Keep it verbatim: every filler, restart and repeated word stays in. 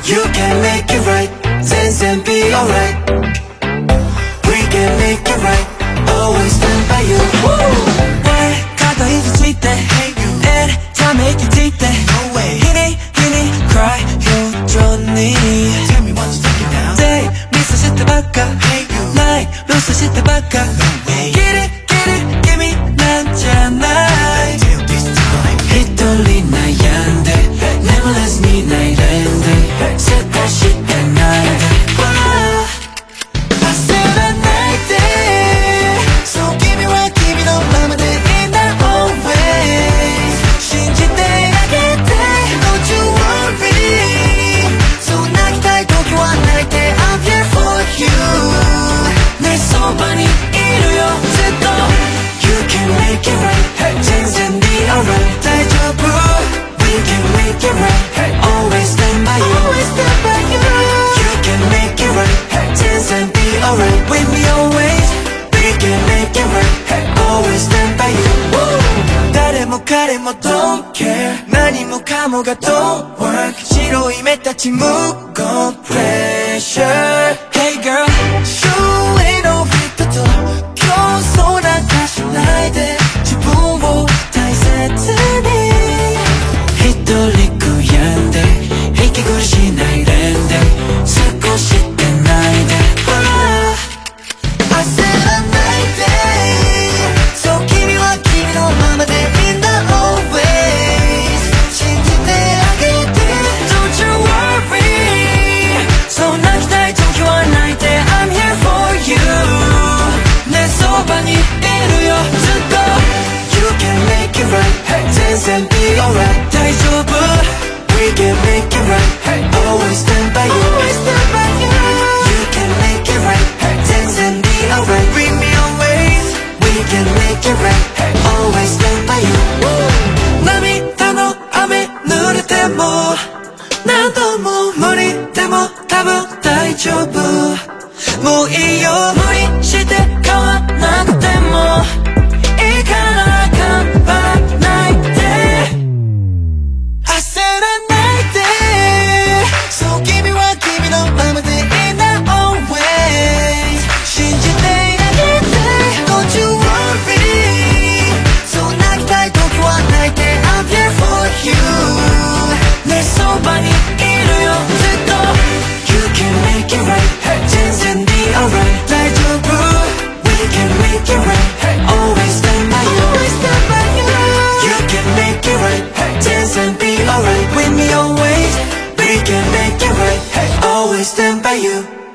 You can make it right, sense and be alright. We can make it right, always stand by you. Why 가도 이제 질 때, and time make it 질 때. No way. Hit it, hit it, cry, you don't need. Tell me what you thinking now. Day, 미소 짓다 바꿔. Hey you. Like, 루스 짓다 바꿔. No way. Get it, get it, give me 남잖아. 휘둘린 나얀데, neverless 네 나이랜데. 색깔 시간 나인데. I said a night day. So give me right, give me no 맘에 들인다 always. 신진대하게 돼, don't you worry. 소나기 달 도끼와 날 때 I'm here for you. 내 소반이 이루어 듣고 You can make it right, change and be alright. 다이저브, we can make it right, always stand by you. Always stand by you. You can make it right, change and be alright. With me always, we can make it right, always stand by you.誰も彼も don't care. 何もかもが don't work. 白い目立ち無言 pressure. Hey girl, you ain't no fitと競争なんかしないで自分を大切に一人悔やんで息苦しない連で少してないで I said a night day. So 君は君のままでいいんだ always. 信じてあげて Don't you worry. そう泣きたい時は泣いて I'm here for you. 내そばにいるよずっと You can make it right, dance and be alright. 大丈夫 We can make it right, always stand by you. Always stand by you. You can make it right, dance and be alright. Bring me always. We can make it right, always stand by you. 涙の雨濡れても何度も無理でも多分大丈夫。もういいよ無理して変わんなくてもいいから頑張らないで I said a night day. So 君は君のままでいいんだ always. 信じてあげて Don't you worry. そう泣きたい時は泣いて I'm here for you. 내そばにいるよずっと You can make it right, dance and be alright. 大丈夫 We can make it right, always stand by you. Always stand by you. You can make it right, dance and be alright. With me always, we can make it right, always stand by you.